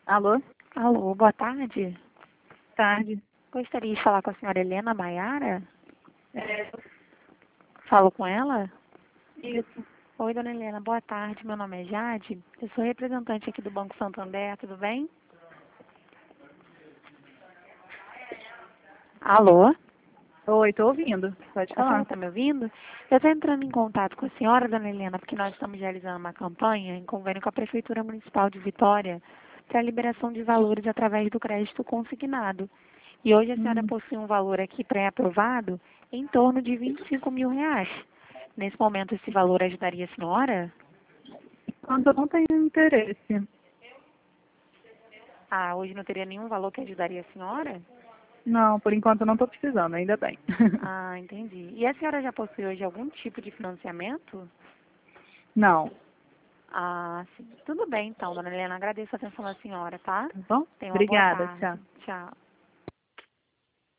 Alô? Alô, boa tarde. Tarde. Gostaria de falar com a senhora Helena Maiara? É, Falo com ela? isso. Oi, dona Helena, boa tarde. Meu nome é Jade. Eu sou representante aqui do Banco Santander, tudo bem? Alô? Oi, tô ouvindo. Pode A senhora falar. está me ouvindo? Eu estou entrando em contato com a senhora, dona Helena, porque nós estamos realizando uma campanha em convênio com a Prefeitura Municipal de Vitória para a liberação de valores através do crédito consignado. E hoje a senhora Hum. possui um valor aqui pré-aprovado em torno de R$ 25.000. Nesse momento, esse valor ajudaria a senhora? Quando eu não tenho interesse. Ah, hoje não teria nenhum valor que ajudaria a senhora? Não, por enquanto eu não tô precisando, ainda bem. Ah, entendi. E a senhora já possui hoje algum tipo de financiamento? Não, Ah, sim. Tudo bem, então, dona Helena. Agradeço a atenção da senhora, tá? tá bom? Tenha uma boa Obrigada, tchau. tarde. Tchau.